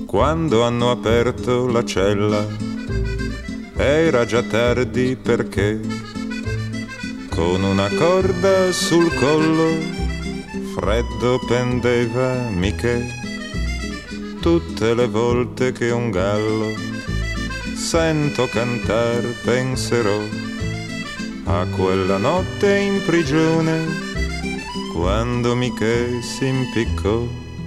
Quando hanno aperto la cella era già tardi perché con una corda sul collo freddo pendeva Michè. Tutte le volte che un gallo sento cantar penserò a quella notte in prigione quando Michè si impiccò.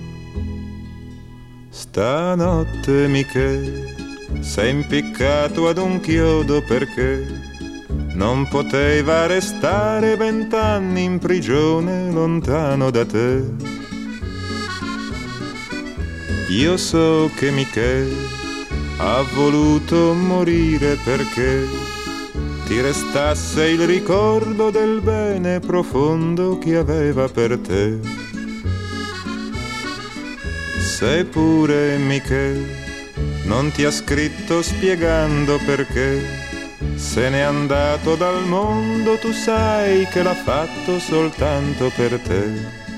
Stanotte Michè sei impiccato ad un chiodo perché non poteva restare 20 anni in prigione lontano da te. Io so che Michè ha voluto morire perché ti restasse il ricordo del bene profondo che aveva per te. Seppure Michè non ti ha scritto spiegando perché se n'è andato dal mondo, tu sai che l'ha fatto soltanto per te.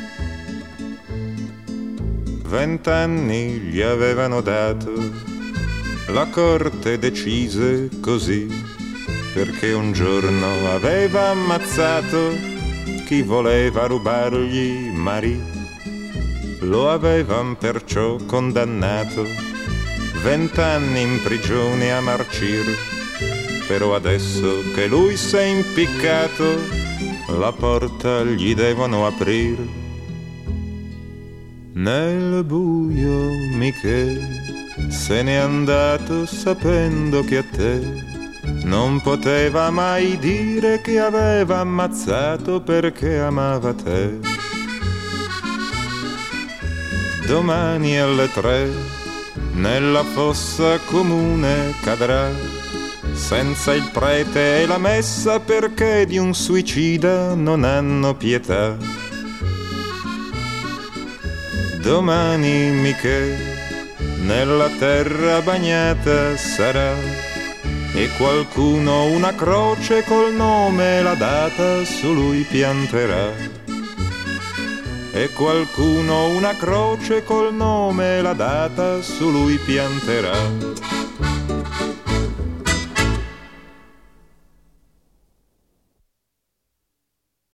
20 anni gli avevano dato, la corte decise così, perché un giorno aveva ammazzato chi voleva rubargli Marie. Lo avevan perciò condannato 20 anni in prigione a marcir. Però adesso che lui s'è impiccato, la porta gli devono aprir. Nel buio Michè se n'è andato sapendo che a te non poteva mai dire che aveva ammazzato perché amava te. Domani alle 3 nella fossa comune cadrà, senza il prete e la messa perché di un suicida non hanno pietà. Domani Michè nella terra bagnata sarà e qualcuno una croce col nome e la data su lui pianterà. E qualcuno una croce col nome e la data su lui pianterà.